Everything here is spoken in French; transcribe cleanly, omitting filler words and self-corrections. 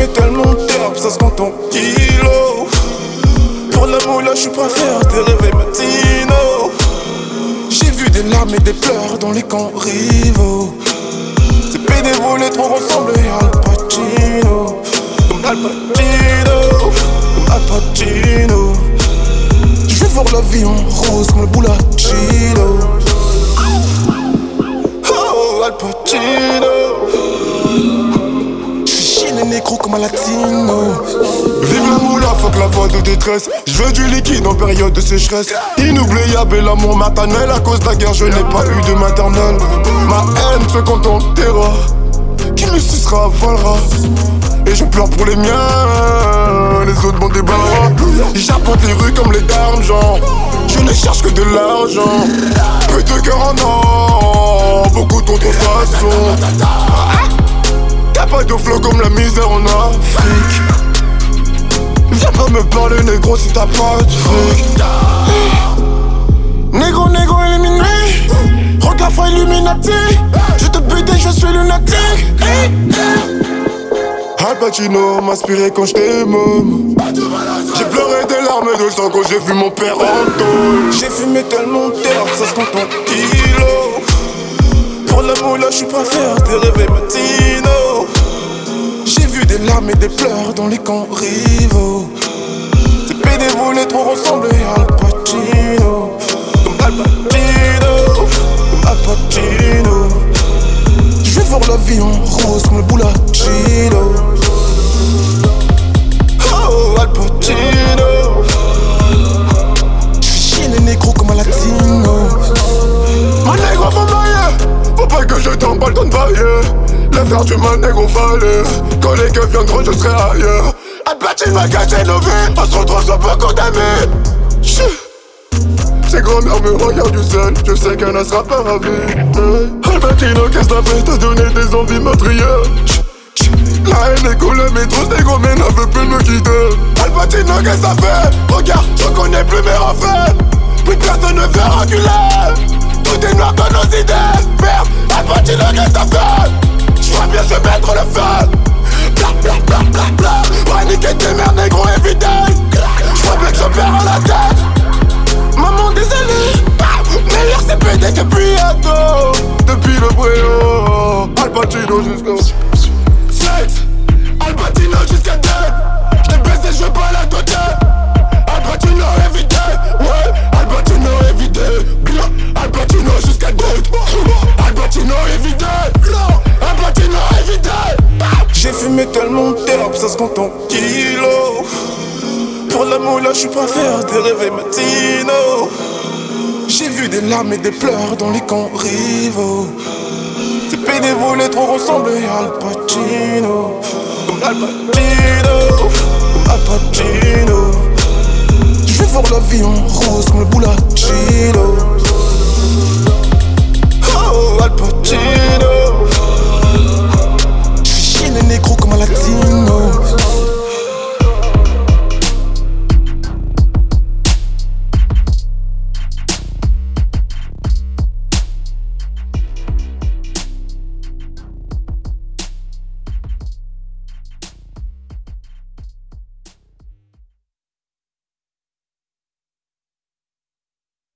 tellement d'herbe, ça se compte en kilos. Pour l'amour là, je suis pas fier des rêves matinaux. J'ai vu des larmes et des pleurs dans les camps rivaux. Ces PD voulaient trop ressembler à Al Pacino. Comme Al Pacino, comme Al Pacino. Je vais voir la vie en rose comme le Boulacino. Oh, Al Pacino. Les négros comme un latino. Vive la moula, fuck la voix de détresse. Je veux du liquide en période de sécheresse. Inoubliable et l'amour maternel. À cause de la guerre je n'ai pas eu de maternelle. Ma haine se compte en terreur. Qui me sucera avalera. Et je pleure pour les miens. Les autres vont des barres. J'apporte les rues comme les d'argent. Je ne cherche que de l'argent. Peu de cœur en or. Beaucoup de contrefaçon. T'as pas de flow comme la misère en Afrique. Viens pas me parler négro si t'as pas de fric. Négro, négro éliminé. Regarde fois Illuminati. Je te bute et je suis lunatique. Al Pacino m'inspirait quand j'étais môme. J'ai pleuré des larmes de sang quand j'ai vu mon père en tôle. J'ai fumé tellement d'herbe, ça se compte en kilos. Pour l'amour là, je suis pas fier des rêves matinaux. J'ai vu des larmes et des pleurs dans les camps rivaux. Ces PD voulaient trop ressembler à Al Pacino. Comme Al Pacino, comme Al Pacino. Je vais voir la vie en rose comme le Boulacino. Oh, Al Pacino. Je fais chier les négros comme un latino. Mon négro faut mailler. Faut pas que je tombe, pas le temps de bailler. Les frères du mal négro fallait. Quand les keufs viendront je serai ailleurs. Al Pacino m'a gâché nos vies. On se retrouve sans peu condamné. Ces grand-mères me regardent du seul. Je sais qu'elle ne sera pas ravie. Al Pacino qu'est-ce que t'as fait? T'as donné des envies meurtrières. La haine est coulée mais trop ce négro mais ne veut plus me quitter. Al Pacino qu'est-ce que t'as fait? Regarde je reconnais plus mes refrains. Plus personne ne veut reculer. Tout est noir dans nos idées. Merde Al Pacino qu'est-ce que t'as fait? J'vois bien je vais mettre le feu. Bla bla bla bla bla. Paniquer tes mères négro évité. J'vois bien que je perds la tête. Maman désolé. Meilleur c'est PD que bientôt. Depuis le brio. Al Pacino jusqu'au flex. Al Pacino jusqu'à dead. J't'ai baisé je veux pas la côté. Al Pacino évité. Ouais Al Pacino évité. Al Pacino jusqu'à dead. Al Pacino évité. Al Pacino évité. J'ai fumé tellement d'herbe, ça se compte en kilos. Pour l'amour là, je suis pas fier des rêves matinaux. J'ai vu des larmes et des pleurs dans les camps rivaux. Ces PD voulaient trop ressembler à Al Pacino. Comme Al Pacino, comme Al Pacino. Je vais voir la vie en rose comme le Boulacino. Oh, Al Pacino.